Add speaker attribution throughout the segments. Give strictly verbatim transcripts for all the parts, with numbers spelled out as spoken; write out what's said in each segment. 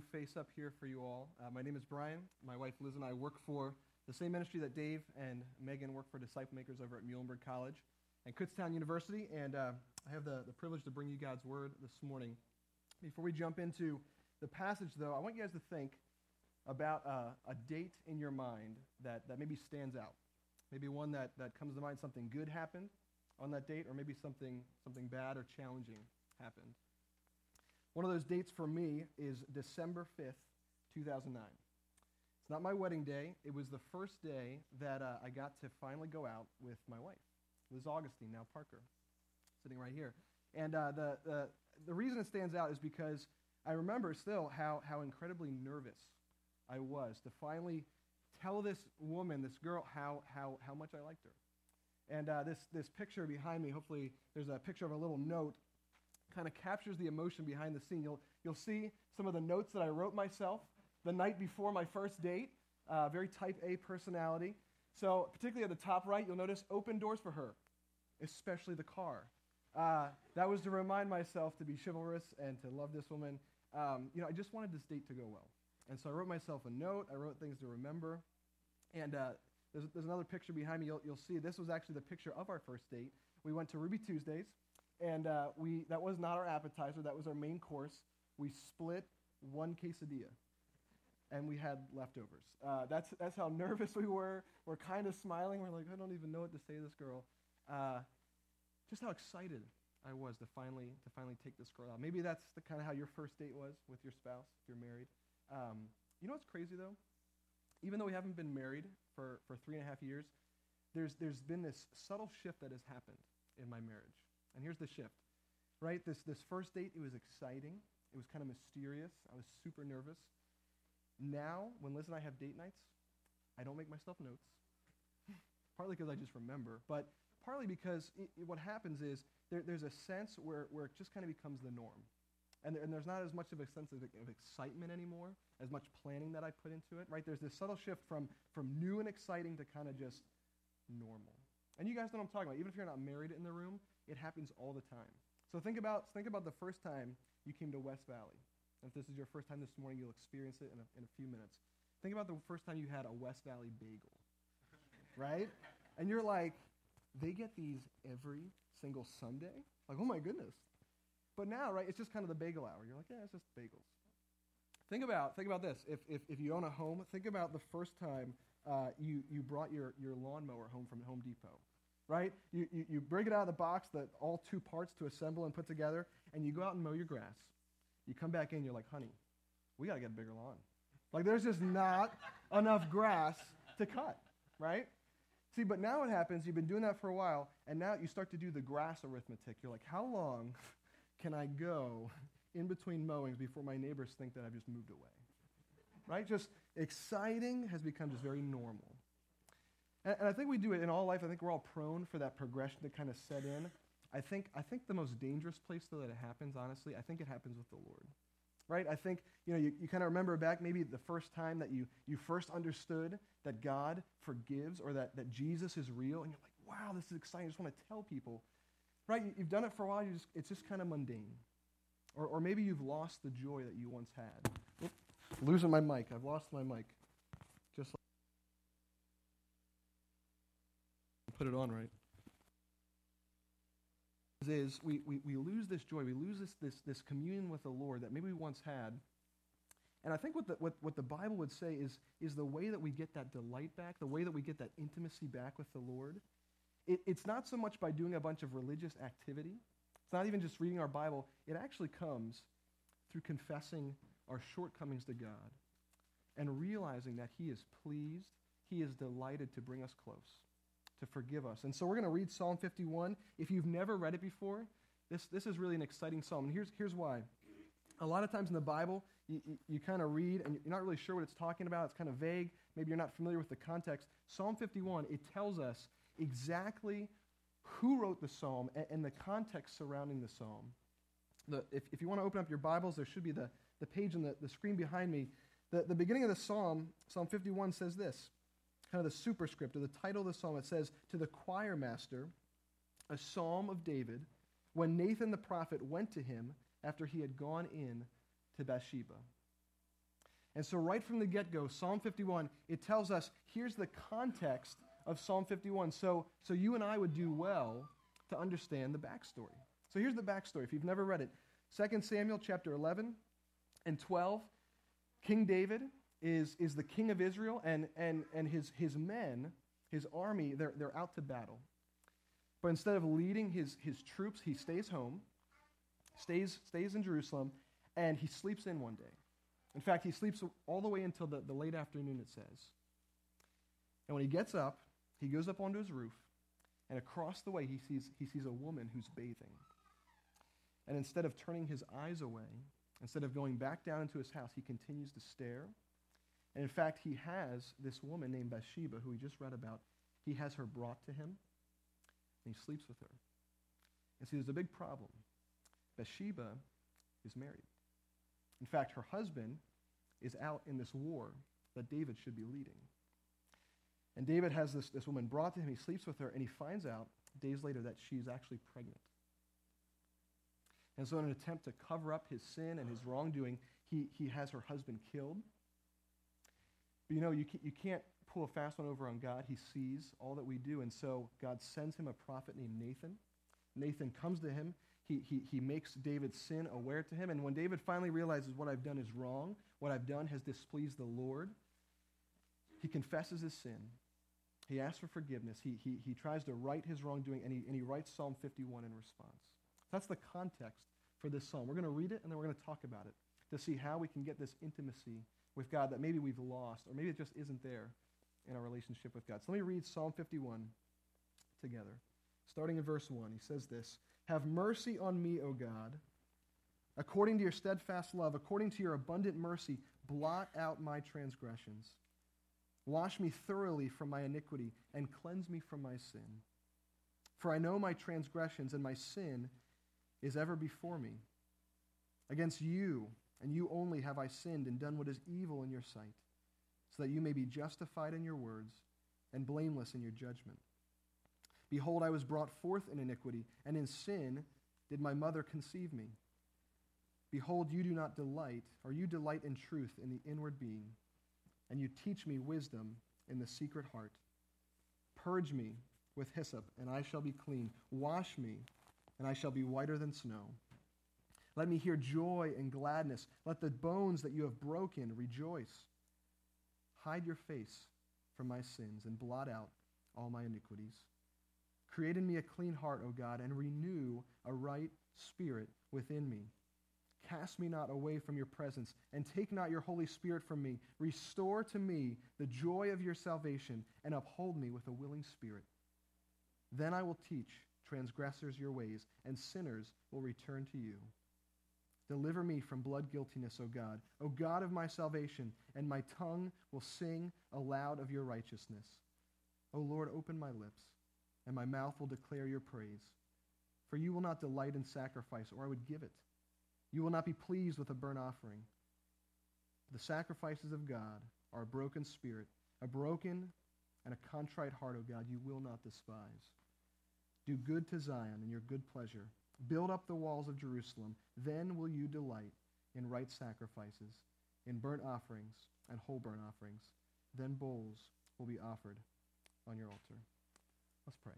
Speaker 1: new face up here for you all. Uh, my name is Brian. My wife Liz and I work for the same ministry that Dave and Megan work for, Disciple Makers over at Muhlenberg College and Kutztown University. And uh, I have the, the privilege to bring you God's Word this morning. Before we jump into the passage, though, I want you guys to think about uh, a date in your mind that, that maybe stands out. Maybe one that, that comes to mind, something good happened on that date, or maybe something, something bad or challenging happened. One of those dates for me is December fifth, two thousand nine. It's not my wedding day. It was the first day that uh, I got to finally go out with my wife, Liz Augustine, now Parker, sitting right here. And uh, the, the the reason it stands out is because I remember still how, how incredibly nervous I was to finally tell this woman, this girl, how how how much I liked her. And uh, this this picture behind me, hopefully there's a picture of a little note, kind of captures the emotion behind the scene. You'll you'll see some of the notes that I wrote myself the night before my first date. Uh, very type A personality. So particularly at the top right, you'll notice open doors for her, especially the car. Uh, that was to remind myself to be chivalrous and to love this woman. Um, you know, I just wanted this date to go well. And so I wrote myself a note. I wrote things to remember. And uh, there's, there's another picture behind me. You'll, you'll see this was actually the picture of our first date. We went to Ruby Tuesdays. And uh, we that was not our appetizer. That was our main course. We split one quesadilla, and we had leftovers. Uh, that's that's how nervous we were. We're kind of smiling. We're like, I don't even know what to say to this girl. Uh, just how excited I was to finally to finally take this girl out. Maybe that's the kind of how your first date was with your spouse if you're married. Um, you know what's crazy though? Even though we haven't been married for, for three and a half years, there's there's been this subtle shift that has happened in my marriage. And here's the shift, right? This this first date, it was exciting. It was kind of mysterious. I was super nervous. Now, when Liz and I have date nights, I don't make myself notes, partly because I just remember, but partly because it, it, what happens is there, there's a sense where, where it just kind of becomes the norm. And, there, and there's not as much of a sense of, of excitement anymore, as much planning that I put into it, right? There's this subtle shift from, from new and exciting to kind of just normal. And you guys know what I'm talking about. Even if you're not married in the room, it happens all the time. So think about think about the first time you came to West Valley. If this is your first time this morning, you'll experience it in a, in a few minutes. Think about the first time you had a West Valley bagel, right? And you're like, they get these every single Sunday? Like, oh my goodness. But now, right, it's just kind of the bagel hour. You're like, yeah, it's just bagels. Think about think about this. If if, if you own a home, think about the first time uh, you, you brought your, your lawnmower home from Home Depot. Right? You, you you bring it out of the box, the, all two parts to assemble and put together, and you go out and mow your grass. You come back in, you're like, honey, we got to get a bigger lawn. Like, there's just not enough grass to cut, right? See, but now what happens, you've been doing that for a while, and now you start to do the grass arithmetic. You're like, how long can I go in between mowings before my neighbors think that I've just moved away? Right? Just exciting has become just very normal. And, and I think we do it in all life. I think we're all prone for that progression to kind of set in. I think I think the most dangerous place, though, that it happens, honestly, I think it happens with the Lord. Right? I think, you know, you, you kind of remember back maybe the first time that you, you first understood that God forgives or that, that Jesus is real, and you're like, wow, this is exciting. I just want to tell people. Right? You, you've done it for a while. You just, it's just kind of mundane. Or, or maybe you've lost the joy that you once had. Oop, losing my mic. I've lost my mic. Just put it on right. Is we, we, we lose this joy, we lose this, this this communion with the Lord that maybe we once had. And I think what the, what, what the Bible would say is, is the way that we get that delight back, the way that we get that intimacy back with the Lord, it, it's not so much by doing a bunch of religious activity. It's not even just reading our Bible. It actually comes through confessing our shortcomings to God and realizing that He is pleased, He is delighted to bring us close, to forgive us. And so we're going to read Psalm fifty-one. If you've never read it before, this, this is really an exciting psalm. And here's, here's why. A lot of times in the Bible, you, you, you kind of read, and you're not really sure what it's talking about. It's kind of vague. Maybe you're not familiar with the context. Psalm fifty-one, it tells us exactly who wrote the psalm and, and the context surrounding the psalm. The, if, if you want to open up your Bibles, there should be the, the page on the, the screen behind me. The, the beginning of the psalm, Psalm fifty-one, says this. Kind of the superscript, or the title of the psalm, it says, to the choir master, a psalm of David, when Nathan the prophet went to him after he had gone in to Bathsheba. And so right from the get-go, Psalm fifty-one, it tells us, here's the context of Psalm fifty-one. So, so you and I would do well to understand the backstory. So here's the backstory, if you've never read it. Second Samuel chapter eleven and twelve, King David is, is the king of Israel, and, and, and his, his men, his army, they're, they're out to battle. But instead of leading his, his troops, he stays home, stays, stays in Jerusalem, and he sleeps in one day. In fact, he sleeps all the way until the, the late afternoon, it says. And when he gets up, he goes up onto his roof, and across the way he sees, he sees a woman who's bathing. And instead of turning his eyes away, instead of going back down into his house, he continues to stare. And in fact, he has this woman named Bathsheba, who we just read about. He has her brought to him, and he sleeps with her. And see, there's a big problem. Bathsheba is married. In fact, her husband is out in this war that David should be leading. And David has this, this woman brought to him. He sleeps with her, and he finds out days later that she's actually pregnant. And so in an attempt to cover up his sin and his wrongdoing, he, he has her husband killed. But you know, you can't, you can't pull a fast one over on God. He sees all that we do. And so God sends him a prophet named Nathan. Nathan comes to him. He, he, he makes David's sin aware to him. And when David finally realizes what I've done is wrong, what I've done has displeased the Lord, he confesses his sin. He asks for forgiveness. He, he, he tries to right his wrongdoing, and he, and he writes Psalm fifty-one in response. That's the context for this psalm. We're going to read it, and then we're going to talk about it to see how we can get this intimacy with God that maybe we've lost, or maybe it just isn't there in our relationship with God. So let me read Psalm fifty-one together. Starting in verse one, he says this, "Have mercy on me, O God, according to your steadfast love, according to your abundant mercy, blot out my transgressions. Wash me thoroughly from my iniquity and cleanse me from my sin. For I know my transgressions, and my sin is ever before me. Against you and you only have I sinned and done what is evil in your sight, so that you may be justified in your words and blameless in your judgment. Behold, I was brought forth in iniquity, and in sin did my mother conceive me. Behold, you do not delight, or you delight in truth in the inward being, and you teach me wisdom in the secret heart. Purge me with hyssop, and I shall be clean. Wash me, and I shall be whiter than snow. Let me hear joy and gladness. Let the bones that you have broken rejoice. Hide your face from my sins and blot out all my iniquities. Create in me a clean heart, O God, and renew a right spirit within me. Cast me not away from your presence, and take not your Holy Spirit from me. Restore to me the joy of your salvation, and uphold me with a willing spirit. Then I will teach transgressors your ways, and sinners will return to you. Deliver me from blood guiltiness, O God, O God of my salvation, and my tongue will sing aloud of your righteousness. O Lord, open my lips, and my mouth will declare your praise. For you will not delight in sacrifice, or I would give it. You will not be pleased with a burnt offering. The sacrifices of God are a broken spirit, a broken and a contrite heart, O God, you will not despise. Do good to Zion in your good pleasure. Build up the walls of Jerusalem. Then will you delight in right sacrifices, in burnt offerings and whole burnt offerings. Then bowls will be offered on your altar." Let's pray.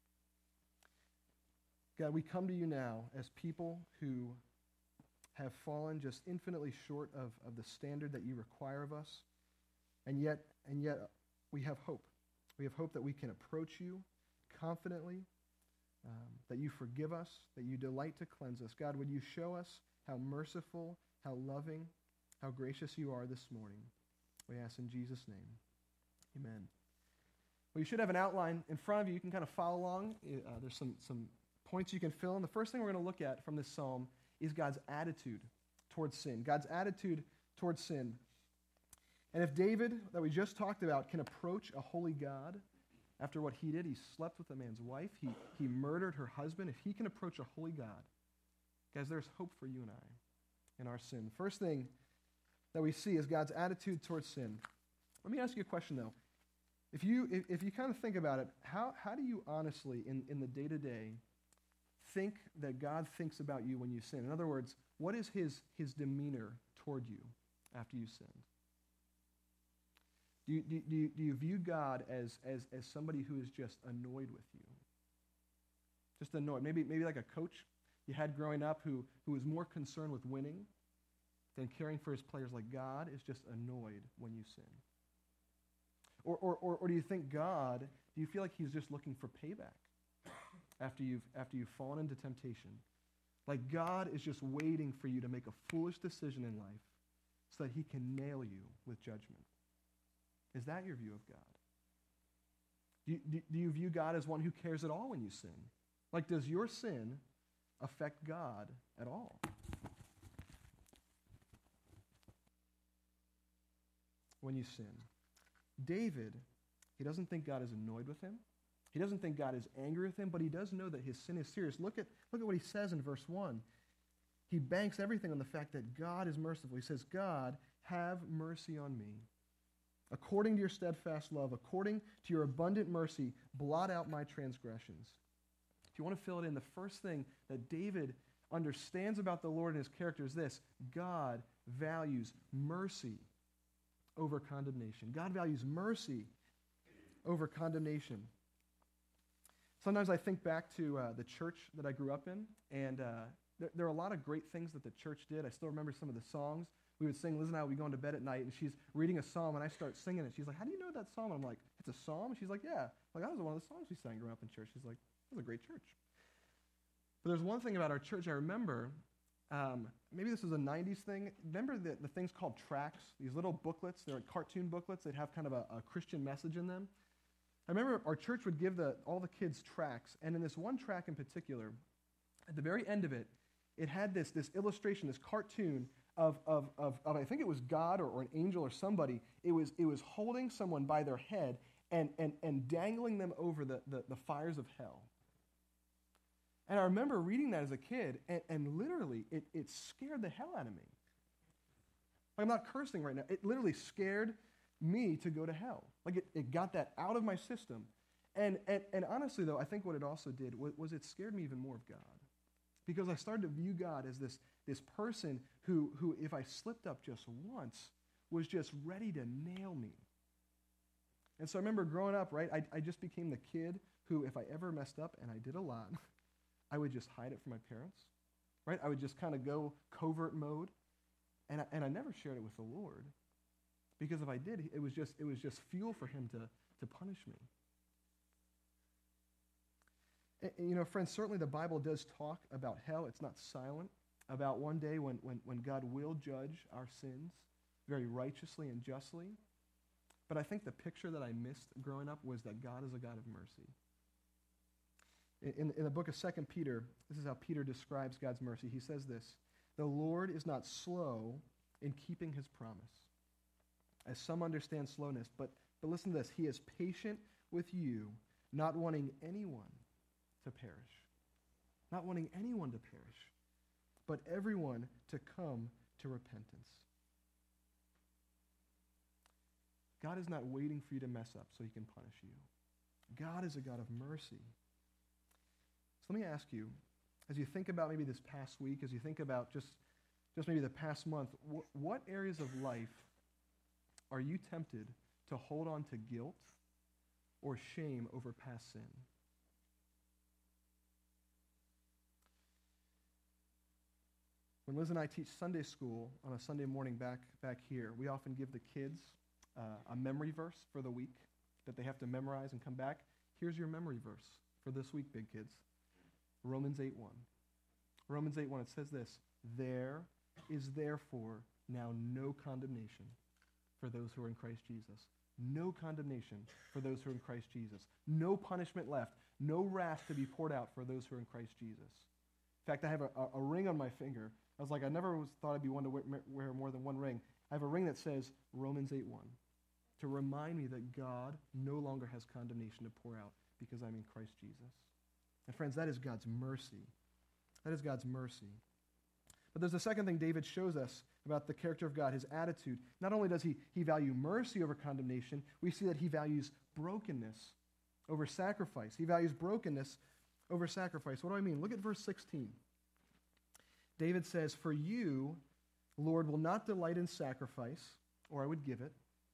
Speaker 1: God, we come to you now as people who have fallen just infinitely short of, of the standard that you require of us, and yet, and yet we have hope. We have hope that we can approach you confidently, um, that you forgive us, that you delight to cleanse us. God, would you show us how merciful, how loving, how gracious you are this morning? We ask in Jesus' name. Amen. Well, you should have an outline in front of you. You can kind of follow along. Uh, there's some, some points you can fill in. The first thing we're going to look at from this psalm is God's attitude towards sin. God's attitude towards sin. And if David, that we just talked about, can approach a holy God after what he did, he slept with a man's wife, he, he murdered her husband, if he can approach a holy God, guys, there's hope for you and I in our sin. The first thing that we see is God's attitude towards sin. Let me ask you a question, though. If you if, if you kind of think about it, how, how do you honestly, in, in the day-to-day, think that God thinks about you when you sin? In other words, what is his, his demeanor toward you after you sinned? Do you, do, do you, do you view God as, as, as somebody who is just annoyed with you? Just annoyed. Maybe, maybe like a coach you had growing up who, who was more concerned with winning than caring for his players, like God is just annoyed when you sin. Or, or, or, or do you think God, do you feel like he's just looking for payback after you've, after you've fallen into temptation? Like God is just waiting for you to make a foolish decision in life so that he can nail you with judgment. Is that your view of God? Do you, do, do you view God as one who cares at all when you sin? Like, does your sin affect God at all? When you sin. David, he doesn't think God is annoyed with him. He doesn't think God is angry with him, but he does know that his sin is serious. Look at, look at what he says in verse one. He banks everything on the fact that God is merciful. He says, God, have mercy on me. According to your steadfast love, according to your abundant mercy, blot out my transgressions. If you want to fill it in, the first thing that David understands about the Lord and his character is this: God values mercy over condemnation. God values mercy over condemnation. Sometimes I think back to uh, the church that I grew up in, and uh, there, there are a lot of great things that the church did. I still remember some of the songs. We would sing, Liz and I would be going to bed at night, and she's reading a psalm, and I start singing it. She's like, how do you know that psalm? And I'm like, it's a psalm? And she's like, yeah. I'm like, that was one of the songs we sang growing up in church. She's like, that was a great church. But there's one thing about our church I remember. Um, maybe this was a nineties thing. Remember the, the things called tracts? These little booklets. They're like cartoon booklets. They'd have kind of a, a Christian message in them. I remember our church would give the, all the kids tracts, and in this one tract in particular, at the very end of it, it had this, this illustration, this cartoon of, of, of, of I think it was God or, or an angel or somebody. It was, it was holding someone by their head and, and, and dangling them over the, the, the fires of hell. And I remember reading that as a kid, and, and literally, it, it scared the hell out of me. I'm not cursing right now. It literally scared me to go to hell. Like, it, it got that out of my system. And, and, and honestly, though, I think what it also did was, was it scared me even more of God. Because I started to view God as this, this person who, who, if I slipped up just once, was just ready to nail me. And so I remember growing up, right, I, I just became the kid who, if I ever messed up, and I did a lot, I would just hide it from my parents, right? I would just kind of go covert mode, and I, and I never shared it with the Lord, because if I did, it was just it was just fuel for him to, to punish me. And, and, you know, friends, certainly the Bible does talk about hell. It's not silent about one day when, when, when God will judge our sins very righteously and justly. But I think the picture that I missed growing up was that God is a God of mercy. In, in the book of Second Peter, this is how Peter describes God's mercy. He says this: the Lord is not slow in keeping his promise, as some understand slowness, but, but listen to this. He is patient with you, not wanting anyone to perish. Not wanting anyone to perish, but everyone to come to repentance. God is not waiting for you to mess up so he can punish you. God is a God of mercy. So let me ask you, as you think about maybe this past week, as you think about just, just maybe the past month, wh- what areas of life are you tempted to hold on to guilt or shame over past sin? When Liz and I teach Sunday school on a Sunday morning back, back here, we often give the kids uh, a memory verse for the week that they have to memorize and come back. Here's your memory verse for this week, big kids. Romans eight one. Romans eight one, it says this: there is therefore now no condemnation for those who are in Christ Jesus. No condemnation for those who are in Christ Jesus. No punishment left. No wrath to be poured out for those who are in Christ Jesus. In fact, I have a, a, a ring on my finger. I was like, I never was, thought I'd be one to wear, wear more than one ring. I have a ring that says Romans eight one to remind me that God no longer has condemnation to pour out because I'm in Christ Jesus. And friends, that is God's mercy. That is God's mercy. But there's a second thing David shows us about the character of God, his attitude. Not only does he, he value mercy over condemnation, we see that he values brokenness over sacrifice. He values brokenness over sacrifice. What do I mean? Look at verse sixteen. David says, for you, Lord, will not delight in sacrifice, or I would give it.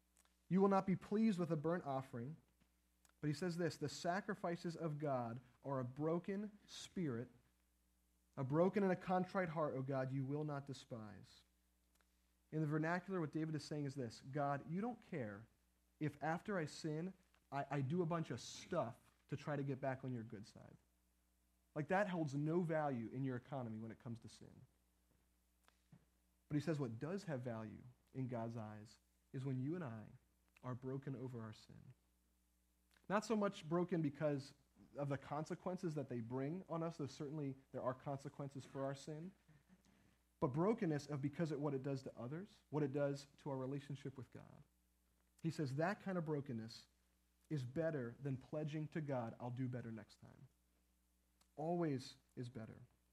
Speaker 1: You will not be pleased with a burnt offering. But he says this, the sacrifices of God are a broken spirit, a broken and a contrite heart, O God, you will not despise. In the vernacular, what David is saying is this, God, you don't care if after I sin, I, I do a bunch of stuff to try to get back on your good side. Like that holds no value in your economy when it comes to sin. But he says what does have value in God's eyes is when you and I are broken over our sin. Not so much broken because of the consequences that they bring on us, though certainly there are consequences for our sin, but brokenness of because of what it does to others, what it does to our relationship with God. He says that kind of brokenness is better than pledging to God, I'll do better next time. Always is better.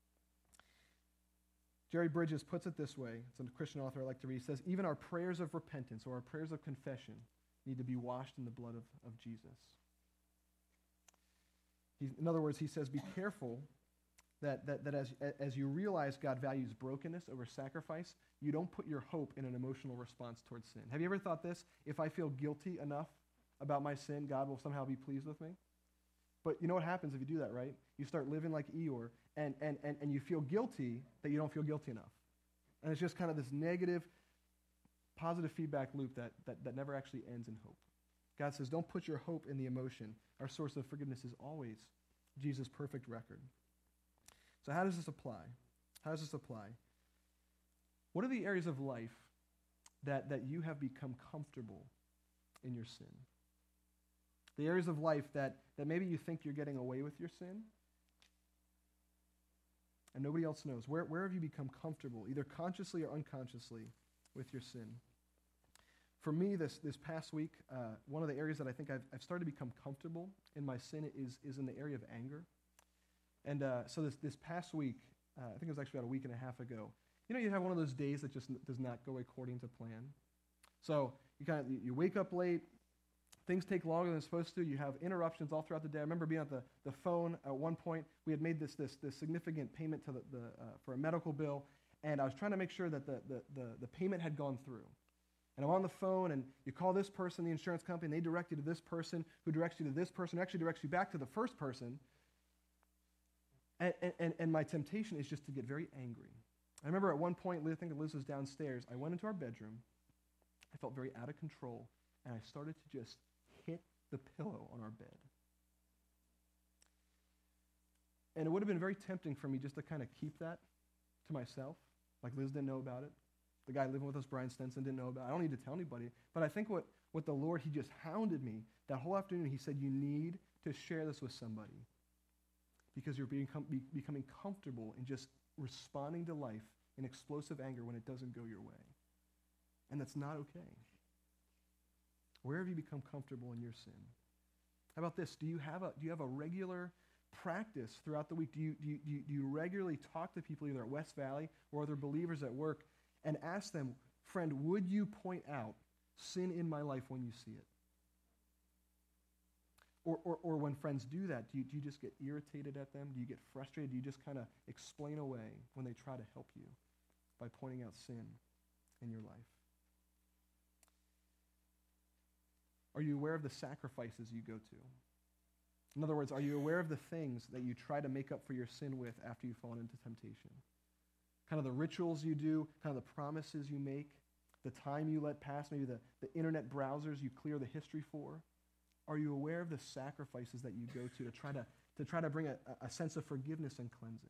Speaker 1: Jerry Bridges puts it this way. It's a Christian author I like to read. He says, even our prayers of repentance or our prayers of confession need to be washed in the blood of, of Jesus. He's, in other words, he says, be careful that, that, that as, as you realize God values brokenness over sacrifice, you don't put your hope in an emotional response towards sin. Have you ever thought this? If I feel guilty enough about my sin, God will somehow be pleased with me? But you know what happens if you do that, right? You start living like Eeyore, and, and, and, and you feel guilty that you don't feel guilty enough. And it's just kind of this negative, positive feedback loop that, that, that never actually ends in hope. God says, don't put your hope in the emotion. Our source of forgiveness is always Jesus' perfect record. So how does this apply? How does this apply? What are the areas of life that, that you have become comfortable in your sin? The areas of life that, that maybe you think you're getting away with your sin, and nobody else knows. Where, where have you become comfortable, either consciously or unconsciously, with your sin? For me, this, this past week, uh, one of the areas that I think I've, I've started to become comfortable in my sin is, is in the area of anger. And uh, so this, this past week, uh, I think it was actually about a week and a half ago, you know you have one of those days that just n- does not go according to plan? So you kind of you wake up late, things take longer than it's supposed to, you have interruptions all throughout the day. I remember being at the, the phone at one point. We had made this this, this significant payment to the, the uh, for a medical bill, and I was trying to make sure that the, the, the, the payment had gone through. And I'm on the phone, and you call this person, the insurance company, and they direct you to this person, who directs you to this person, who actually directs you back to the first person. And, and, and my temptation is just to get very angry. I remember at one point, I think Liz was downstairs. I went into our bedroom. I felt very out of control, and I started to just hit the pillow on our bed. And it would have been very tempting for me just to kind of keep that to myself, like Liz didn't know about it. The guy living with us, Brian Stenson, didn't know about it. I don't need to tell anybody. But I think what, what the Lord, he just hounded me that whole afternoon. He said, you need to share this with somebody because you're being, be, becoming comfortable in just responding to life in explosive anger when it doesn't go your way. And that's not okay. Where have you become comfortable in your sin? How about this? Do you have a, do you have a regular practice throughout the week? Do you, do you, do you, do you regularly talk to people either at West Valley or other believers at work and ask them, friend, would you point out sin in my life when you see it? Or, or, or when friends do that, do you, do you just get irritated at them? Do you get frustrated? Do you just kind of explain away when they try to help you by pointing out sin in your life? Are you aware of the sacrifices you go to? In other words, are you aware of the things that you try to make up for your sin with after you've fallen into temptation? Kind of the rituals you do, kind of the promises you make, the time you let pass, maybe the, the internet browsers you clear the history for. Are you aware of the sacrifices that you go to to try to, to, try to bring a, a sense of forgiveness and cleansing?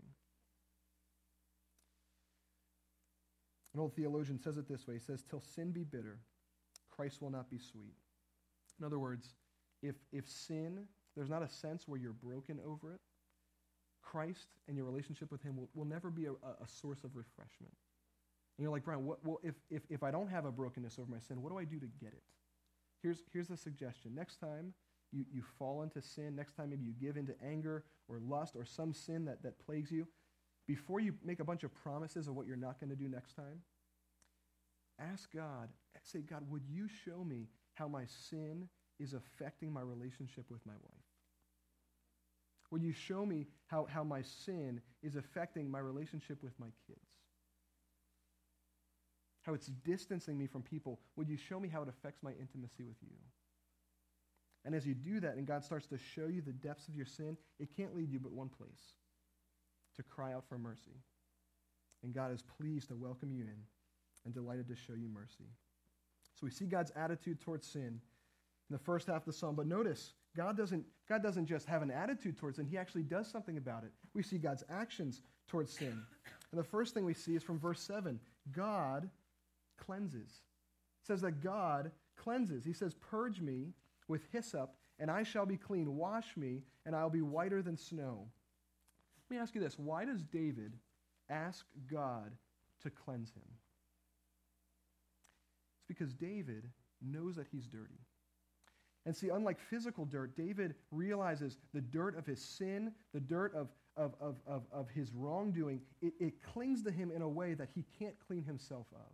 Speaker 1: An old theologian says it this way. He says, till sin be bitter, Christ will not be sweet. In other words, if, if sin, there's not a sense where you're broken over it, Christ and your relationship with him will, will never be a, a source of refreshment. And you're like, Brian, what, well, if, if, if I don't have a brokenness over my sin, what do I do to get it? Here's, here's the suggestion. Next time you, you fall into sin, next time maybe you give into anger or lust or some sin that, that plagues you, before you make a bunch of promises of what you're not going to do next time, ask God, say, God, would you show me how my sin is affecting my relationship with my wife? Would you show me how, how my sin is affecting my relationship with my kids? how it's distancing me from people, would you show me how it affects my intimacy with you? And as you do that and God starts to show you the depths of your sin, it can't lead you but one place, to cry out for mercy. And God is pleased to welcome you in and delighted to show you mercy. So we see God's attitude towards sin in the first half of the psalm. But notice, God doesn't, God doesn't just have an attitude towards sin. He actually does something about it. We see God's actions towards sin. And the first thing we see is from verse seven. God cleanses. It says that God cleanses. He says, purge me with hyssop, and I shall be clean. Wash me, and I'll be whiter than snow. Let me ask you this. Why does David ask God to cleanse him? It's because David knows that he's dirty. And see, unlike physical dirt, David realizes the dirt of his sin, the dirt of, of, of, of, of his wrongdoing, it, it clings to him in a way that he can't clean himself of.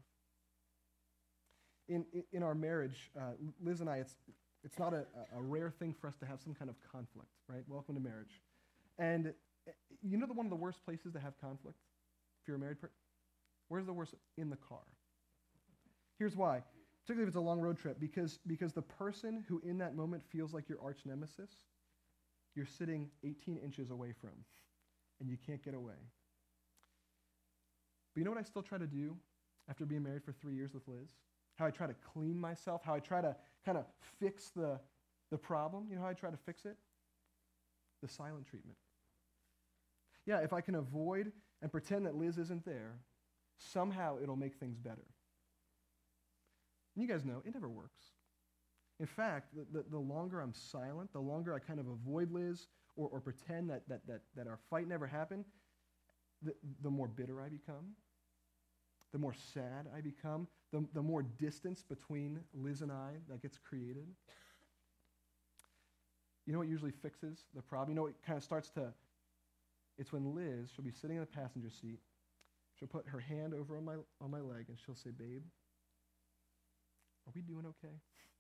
Speaker 1: In, in our marriage, uh, Liz and I, it's, it's not a, a rare thing for us to have some kind of conflict, right? Welcome to marriage. And you know the one of the worst places to have conflict if you're a married person? Where's the worst? In the car. Here's why. Particularly if it's a long road trip, because, because the person who in that moment feels like your arch nemesis, you're sitting eighteen inches away from, and you can't get away. But you know what I still try to do after being married for three years with Liz? How I try to clean myself, how I try to kind of fix the, the problem. You know how I try to fix it? The silent treatment. Yeah, if I can avoid and pretend that Liz isn't there, somehow it'll make things better. And you guys know, it never works. In fact, the, the, the longer I'm silent, the longer I kind of avoid Liz or, or pretend that, that, that, that our fight never happened, the, the more bitter I become, the more sad I become, the, the more distance between Liz and I that gets created. You know what usually fixes the problem? You know what kind of starts to, it's when Liz, she'll be sitting in the passenger seat, she'll put her hand over on my, on my leg, and she'll say, babe, are we doing okay?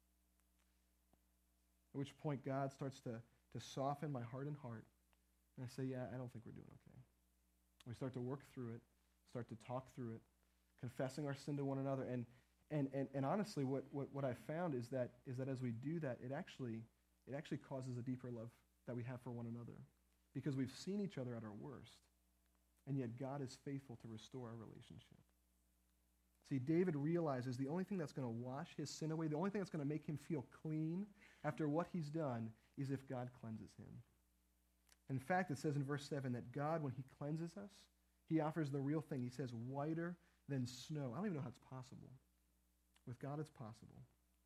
Speaker 1: At which point God starts to, to soften my heart and heart, and I say, yeah, I don't think we're doing okay. We start to work through it, start to talk through it, confessing our sin to one another. And and and, and honestly, what, what, what I've found is that is that as we do that, it actually it actually causes a deeper love that we have for one another. Because we've seen each other at our worst, and yet God is faithful to restore our relationship. See, David realizes the only thing that's going to wash his sin away, the only thing that's going to make him feel clean after what he's done is if God cleanses him. In fact, it says in verse seven that God, when he cleanses us, he offers the real thing. He says, whiter than snow. I don't even know how it's possible. With God, it's possible.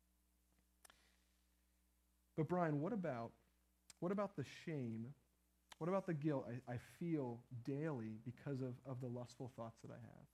Speaker 1: But Brian, what about, what about the shame? What about the guilt I, I feel daily because of, of the lustful thoughts that I have?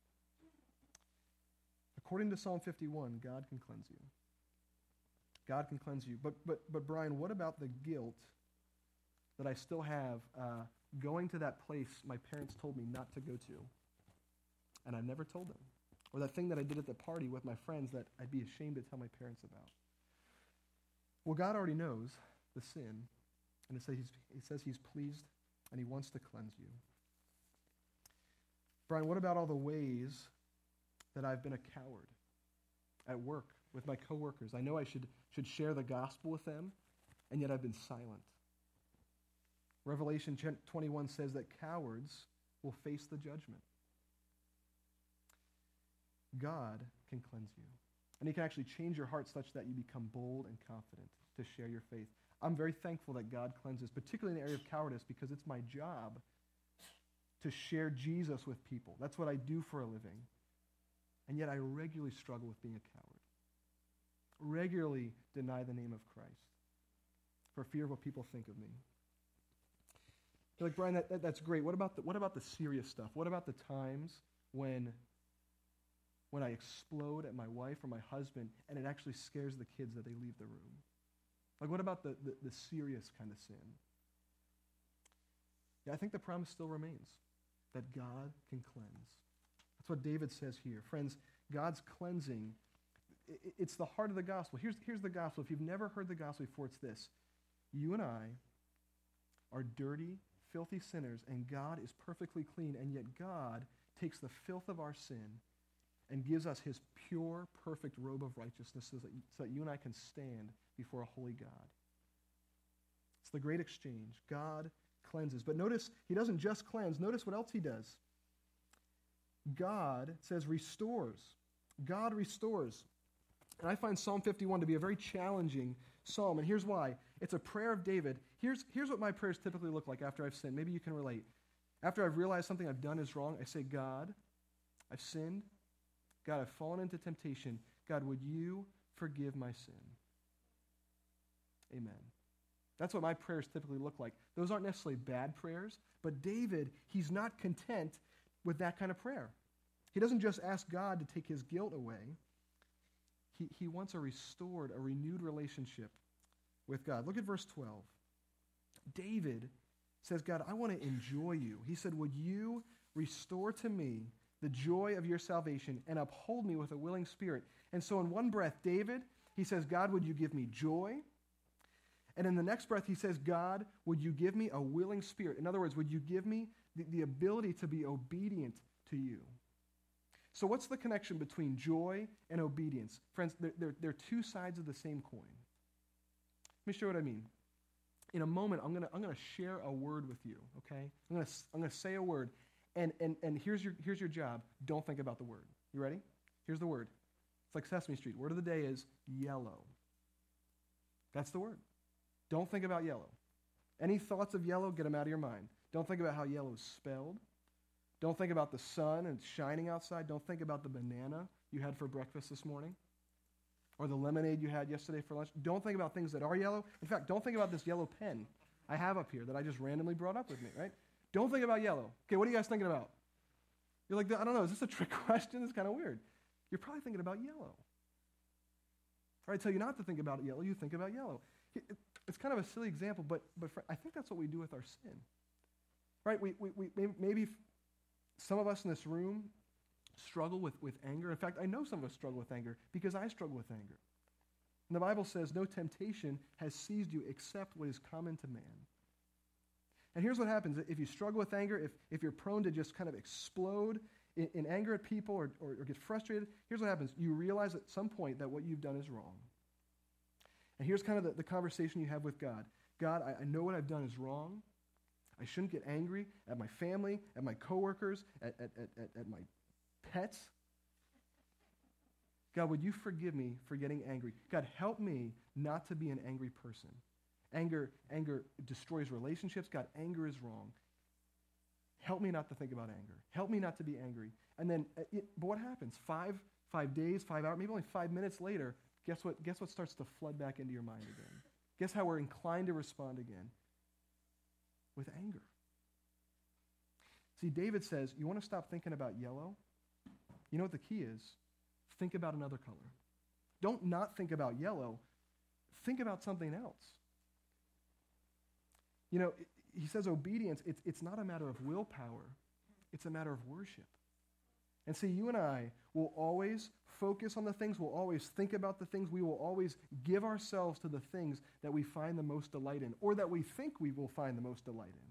Speaker 1: According to Psalm fifty-one, God can cleanse you. God can cleanse you. But but but Brian, what about the guilt that I still have uh, going to that place my parents told me not to go to, and I've never told them? Or that thing that I did at the party with my friends that I'd be ashamed to tell my parents about? Well, God already knows the sin, and it says he's, he says he's pleased and he wants to cleanse you. Brian, what about all the ways that I've been a coward at work with my coworkers? I know I should, should share the gospel with them, and yet I've been silent. Revelation twenty-one says that cowards will face the judgment. God can cleanse you. And he can actually change your heart such that you become bold and confident to share your faith. I'm very thankful that God cleanses, particularly in the area of cowardice, because it's my job to share Jesus with people. That's what I do for a living. And yet I regularly struggle with being a coward. Regularly deny the name of Christ for fear of what people think of me. You're like, Brian, that, that, that's great. What about the, what about the serious stuff? What about the times when, when I explode at my wife or my husband and it actually scares the kids that they leave the room? Like, what about the, the, the serious kind of sin? Yeah, I think the promise still remains that God can cleanse. That's what David says here. Friends, God's cleansing, it's the heart of the gospel. Here's, here's the gospel. If you've never heard the gospel before, it's this. You and I are dirty, filthy sinners, and God is perfectly clean, and yet God takes the filth of our sin and gives us his pure, perfect robe of righteousness so that, so that you and I can stand before a holy God. It's the great exchange. God cleanses. But notice, he doesn't just cleanse. Notice what else he does. God, it says, restores. God restores. And I find Psalm fifty-one to be a very challenging psalm, and here's why. It's a prayer of David. Here's, here's what my prayers typically look like after I've sinned. Maybe you can relate. After I've realized something I've done is wrong, I say, God, I've sinned. God, I've fallen into temptation. God, would you forgive my sin? Amen. That's what my prayers typically look like. Those aren't necessarily bad prayers, but David, he's not content with that kind of prayer. He doesn't just ask God to take his guilt away. He, he wants a restored, a renewed relationship with God. Look at verse twelve. David says, God, I want to enjoy you. He said, would you restore to me the joy of your salvation and uphold me with a willing spirit? And so in one breath, David, he says, God, would you give me joy? And in the next breath, he says, God, would you give me a willing spirit? In other words, would you give me the, the ability to be obedient to you? So what's the connection between joy and obedience? Friends, they're, they're, they're two sides of the same coin. Let me show you what I mean. In a moment, I'm going to I'm gonna share a word with you, okay? I'm going to I'm gonna say a word, and, and, and here's your here's your job. Don't think about the word. You ready? Here's the word. It's like Sesame Street. Word of the day is yellow. That's the word. Don't think about yellow. Any thoughts of yellow, get them out of your mind. Don't think about how yellow is spelled. Don't think about the sun and it's shining outside. Don't think about the banana you had for breakfast this morning or the lemonade you had yesterday for lunch. Don't think about things that are yellow. In fact, don't think about this yellow pen I have up here that I just randomly brought up with me, right? Don't think about yellow. Okay, what are you guys thinking about? You're like, I don't know, is this a trick question? It's kind of weird. You're probably thinking about yellow. Or I tell you not to think about yellow, you think about yellow. It's kind of a silly example, but but I think that's what we do with our sin. Right? We, we, we maybe some of us in this room struggle with, with anger. In fact, I know some of us struggle with anger because I struggle with anger. And the Bible says, no temptation has seized you except what is common to man. And here's what happens. If you struggle with anger, if, if you're prone to just kind of explode in, in anger at people or, or, or get frustrated, here's what happens. You realize at some point that what you've done is wrong. And here's kind of the, the conversation you have with God. God, I, I know what I've done is wrong. I shouldn't get angry at my family, at my coworkers, at, at, at, at my pets. God, would you forgive me for getting angry? God, help me not to be an angry person. Anger, anger destroys relationships. God, anger is wrong. Help me not to think about anger. Help me not to be angry. And then, it, but what happens? Five, five days, five hours, maybe only five minutes later, guess what? Guess what starts to flood back into your mind again? Guess how we're inclined to respond again? With anger. See, David says, you want to stop thinking about yellow? You know what the key is? Think about another color. Don't not think about yellow. Think about something else. You know, he says obedience, it's, it's not a matter of willpower. It's a matter of worship. And see, you and I will always focus on the things, we'll always think about the things, we will always give ourselves to the things that we find the most delight in, or that we think we will find the most delight in.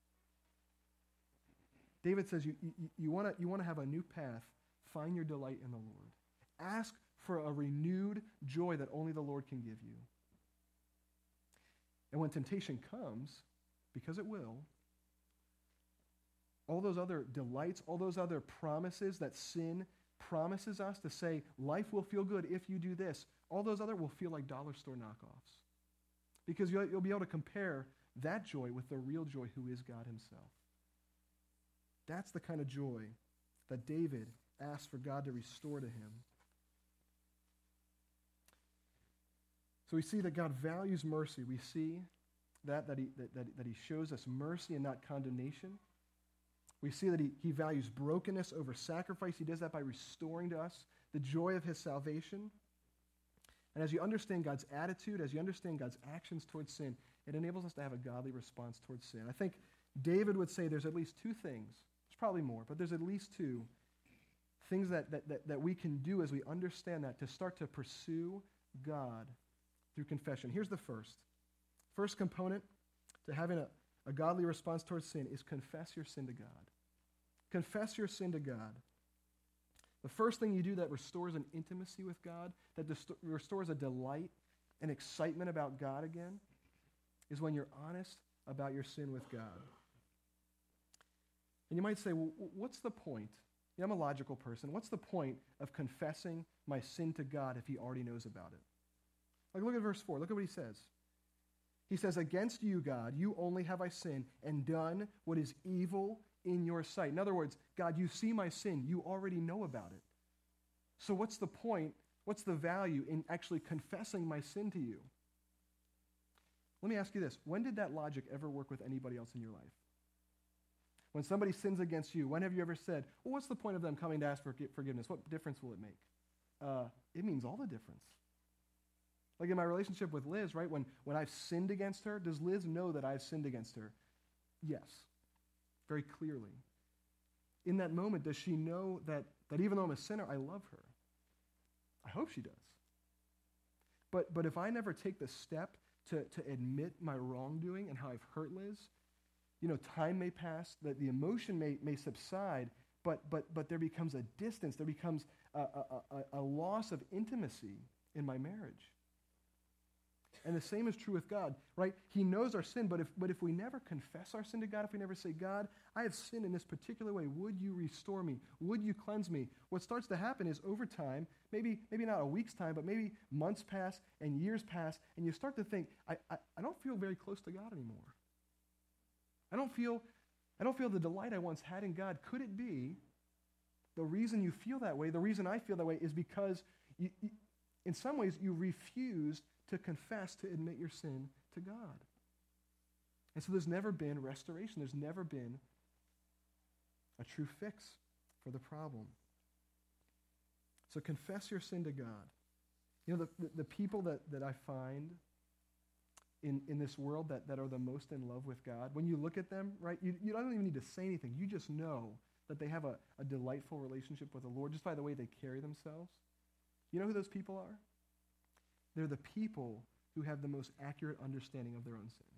Speaker 1: David says, you, you, you want to you want to have a new path, find your delight in the Lord. Ask for a renewed joy that only the Lord can give you. And when temptation comes, because it will, all those other delights, all those other promises that sin promises us to say, life will feel good if you do this, all those other will feel like dollar store knockoffs. Because you'll, you'll be able to compare that joy with the real joy who is God himself. That's the kind of joy that David asked for God to restore to him. So we see that God values mercy. We see that, that, he, that, that, that he shows us mercy and not condemnation. We see that he, he values brokenness over sacrifice. He does that by restoring to us the joy of his salvation. And as you understand God's attitude, as you understand God's actions towards sin, it enables us to have a godly response towards sin. I think David would say there's at least two things. There's probably more, but there's at least two things that, that, that, that we can do as we understand that to start to pursue God through confession. Here's the first. First component to having a, a godly response towards sin is confess your sin to God. Confess your sin to God. The first thing you do that restores an intimacy with God, that dist- restores a delight and excitement about God again, is when you're honest about your sin with God. And you might say, well, what's the point? Yeah, I'm a logical person. What's the point of confessing my sin to God if he already knows about it? Like, look at verse four. Look at what he says. He says, against you, God, you only have I sinned and done what is evil in your sight. In other words, God, you see my sin. You already know about it. So what's the point? What's the value in actually confessing my sin to you? Let me ask you this. When did that logic ever work with anybody else in your life? When somebody sins against you, when have you ever said, well, what's the point of them coming to ask for forgiveness? What difference will it make? Uh, it means all the difference. Like in my relationship with Liz, right? When, when I've sinned against her, does Liz know that I've sinned against her? Yes, very clearly. In that moment, does she know that, that even though I'm a sinner, I love her? I hope she does. But, but if I never take the step to, to admit my wrongdoing and how I've hurt Liz, you know, time may pass, that the emotion may, may subside, but, but, but there becomes a distance, there becomes a, a, a, a loss of intimacy in my marriage. And the same is true with God, right? He knows our sin, but if, but if we never confess our sin to God, if we never say, God, I have sinned in this particular way, would you restore me? Would you cleanse me? What starts to happen is over time, maybe, maybe not a week's time, but maybe months pass and years pass, and you start to think, I, I, I don't feel very close to God anymore. I don't feel, I don't feel the delight I once had in God. Could it be the reason you feel that way, the reason I feel that way, is because you, you, in some ways you refused to confess, to admit your sin to God. And so there's never been restoration. There's never been a true fix for the problem. So confess your sin to God. You know, the, the, the people that, that I find in, in this world that, that are the most in love with God, when you look at them, right, you, you don't even need to say anything. You just know that they have a, a delightful relationship with the Lord just by the way they carry themselves. You know who those people are? They're the people who have the most accurate understanding of their own sin.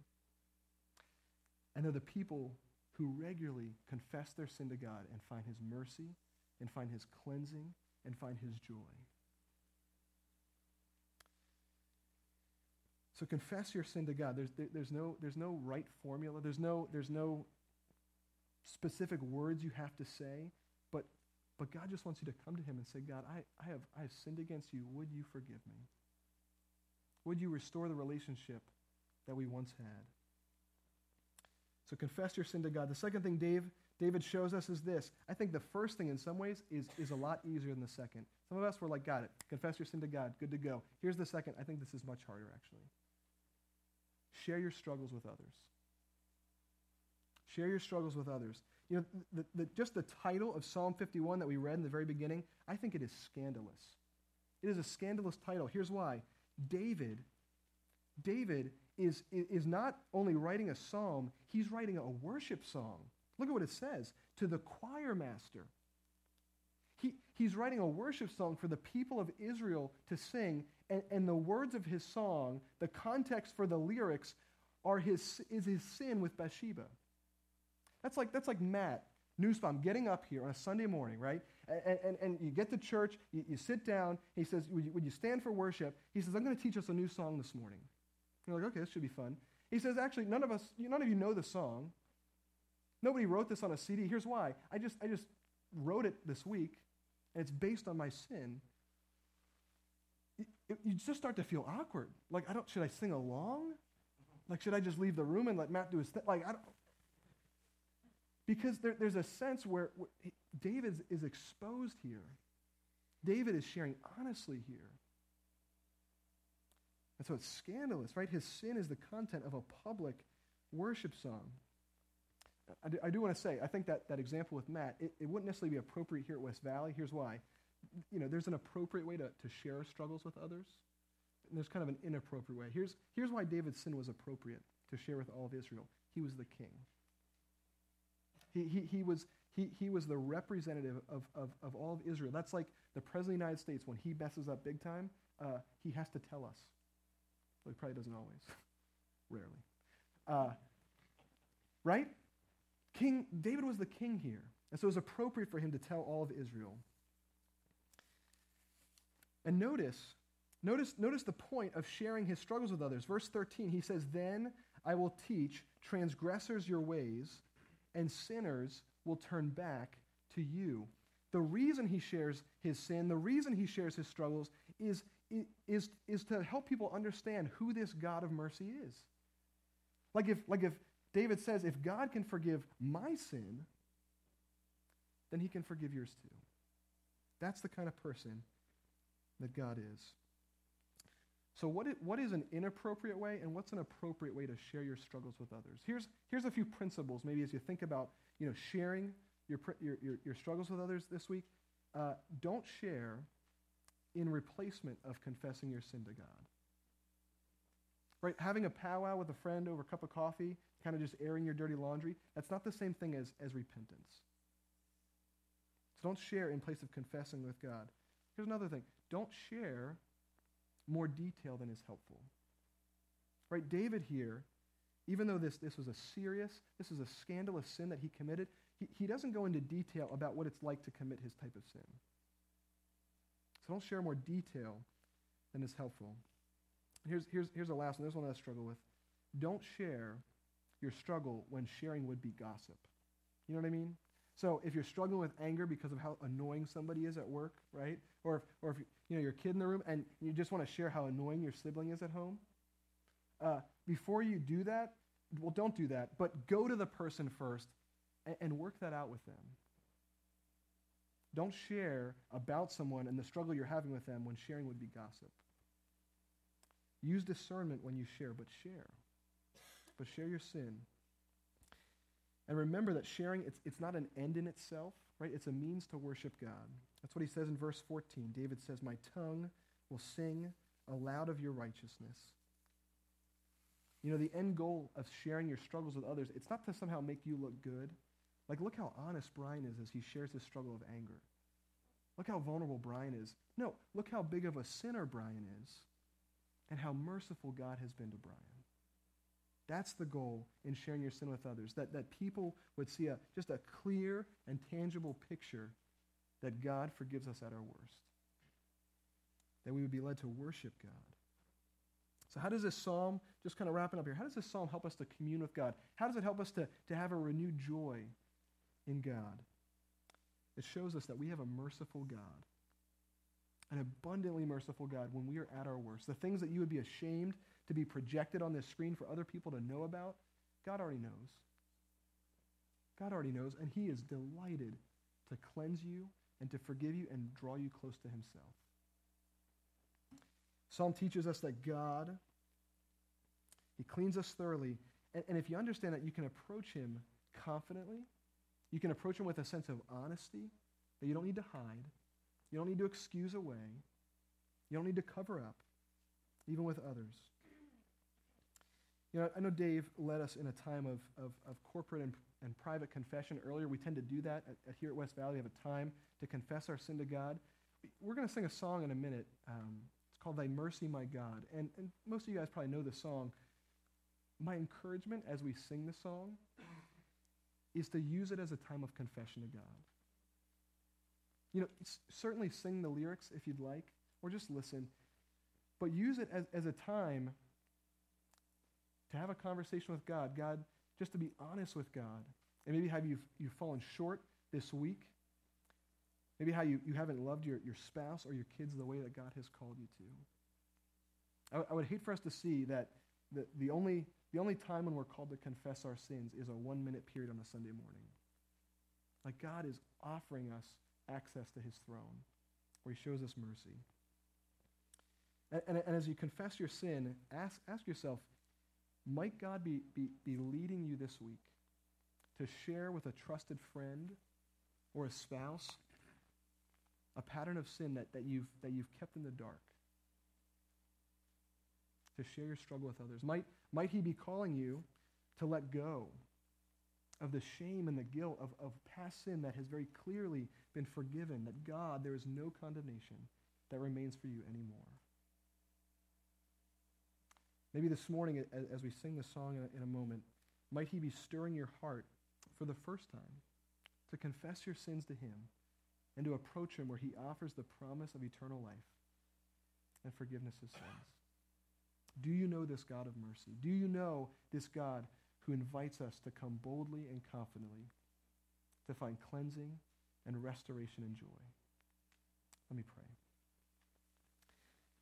Speaker 1: And they're the people who regularly confess their sin to God and find his mercy and find his cleansing and find his joy. So confess your sin to God. There's, there, there's, no, there's no right formula. There's no, there's no specific words you have to say. But, but God just wants you to come to him and say, God, I, I, have, I have sinned against you. Would you forgive me? Would you restore the relationship that we once had? So confess your sin to God. The second thing Dave, David shows us is this. I think the first thing in some ways is, is a lot easier than the second. Some of us were like, got it. Confess your sin to God. Good to go. Here's the second. I think this is much harder, actually. Share your struggles with others. Share your struggles with others. You know, the, the, just the title of Psalm fifty-one that we read in the very beginning, I think it is scandalous. It is a scandalous title. Here's why. David, David is, is not only writing a psalm, he's writing a worship song. Look at what it says. To the choir master. He, he's writing a worship song for the people of Israel to sing, and, and the words of his song, the context for the lyrics, are his, is his sin with Bathsheba. That's like, that's like Matt Newsbaum getting up here on a Sunday morning, right? And, and, and you get to church, you, you sit down, he says, would you, would you stand for worship? He says, I'm going to teach us a new song this morning. You're like, okay, this should be fun. He says, actually, none of us, none of you know the song. Nobody wrote this on a C D. Here's why. I just, I just wrote it this week, and it's based on my sin. It, it, you just start to feel awkward. Like, I don't, should I sing along? Like, should I just leave the room and let Matt do his thing? Like, I don't. Because there, there's a sense where, where he, David is exposed here. David is sharing honestly here. And so it's scandalous, right? His sin is the content of a public worship song. I do, I do want to say, I think that, that example with Matt, it, it wouldn't necessarily be appropriate here at West Valley. Here's why. You know, there's an appropriate way to, to share our struggles with others, and there's kind of an inappropriate way. Here's, here's why David's sin was appropriate to share with all of Israel. He was the king. He, he, he, was, he, he was the representative of, of, of all of Israel. That's like the President of the United States, when he messes up big time, uh, he has to tell us. Well, he probably doesn't always. Rarely. Uh, right? King David was the king here. And so it was appropriate for him to tell all of Israel. And notice, notice, notice the point of sharing his struggles with others. Verse thirteen, he says, "Then I will teach transgressors your ways, and sinners will turn back to you." The reason he shares his sin, the reason he shares his struggles is, is, is to help people understand who this God of mercy is. Like if, like if David says, if God can forgive my sin, then he can forgive yours too. That's the kind of person that God is. So what is, what is an inappropriate way, and what's an appropriate way to share your struggles with others? Here's, here's a few principles, maybe as you think about, you know, sharing your, your, your, your struggles with others this week. Uh, don't share in replacement of confessing your sin to God. Right? Having a powwow with a friend over a cup of coffee, kind of just airing your dirty laundry, that's not the same thing as, as repentance. So don't share in place of confessing with God. Here's another thing. Don't share more detail than is helpful. Right? David here, even though this, this was a serious, this is a scandalous sin that he committed, he, he doesn't go into detail about what it's like to commit his type of sin. So don't share more detail than is helpful. Here's, here's, here's the last one. There's one that I struggle with. Don't share your struggle when sharing would be gossip. You know what I mean? So if you're struggling with anger because of how annoying somebody is at work, right? Or if, or if you know, your kid in the room and you just want to share how annoying your sibling is at home, uh, before you do that, well, don't do that, but go to the person first and, and work that out with them. Don't share about someone and the struggle you're having with them when sharing would be gossip. Use discernment when you share, but share. But share your sin. And remember that sharing, it's, it's not an end in itself, right? It's a means to worship God. That's what he says in verse fourteen. David says, "My tongue will sing aloud of your righteousness." You know, the end goal of sharing your struggles with others, it's not to somehow make you look good. Like, look how honest Brian is as he shares his struggle of anger. Look how vulnerable Brian is. No, look how big of a sinner Brian is and how merciful God has been to Brian. That's the goal in sharing your sin with others, that, that people would see a, just a clear and tangible picture that God forgives us at our worst, that we would be led to worship God. So how does this psalm, just kind of wrapping up here, how does this psalm help us to commune with God? How does it help us to, to have a renewed joy in God? It shows us that we have a merciful God, an abundantly merciful God when we are at our worst. The things that you would be ashamed to be projected on this screen for other people to know about, God already knows. God already knows, and he is delighted to cleanse you and to forgive you and draw you close to himself. Psalm teaches us that God, he cleans us thoroughly, and, and if you understand that you can approach him confidently, you can approach him with a sense of honesty, that you don't need to hide, you don't need to excuse away, you don't need to cover up, even with others. You know, I know Dave led us in a time of, of, of corporate and, and private confession earlier. We tend to do that at, at here at West Valley. We have a time to confess our sin to God. We're going to sing a song in a minute. Um, it's called Thy Mercy, My God. And, and most of you guys probably know this song. My encouragement as we sing the song is to use it as a time of confession to God. You know, s- certainly sing the lyrics if you'd like, or just listen, but use it as, as a time to have a conversation with God, God, just to be honest with God, and maybe have you you've fallen short this week, maybe how you, you haven't loved your, your spouse or your kids the way that God has called you to. I, I would hate for us to see that the, the only the only time when we're called to confess our sins is a one-minute period on a Sunday morning. Like God is offering us access to his throne, where he shows us mercy. And, and, and as you confess your sin, ask ask yourself, might God be, be, be leading you this week to share with a trusted friend or a spouse a pattern of sin that, that, you've, that you've kept in the dark? To share your struggle with others. Might, might he be calling you to let go of the shame and the guilt of, of past sin that has very clearly been forgiven, that God, there is no condemnation that remains for you anymore? Maybe this morning, as we sing this song in a, in a moment, might he be stirring your heart for the first time to confess your sins to him and to approach him where he offers the promise of eternal life and forgiveness of sins? Do you know this God of mercy? Do you know this God who invites us to come boldly and confidently to find cleansing and restoration and joy? Let me pray.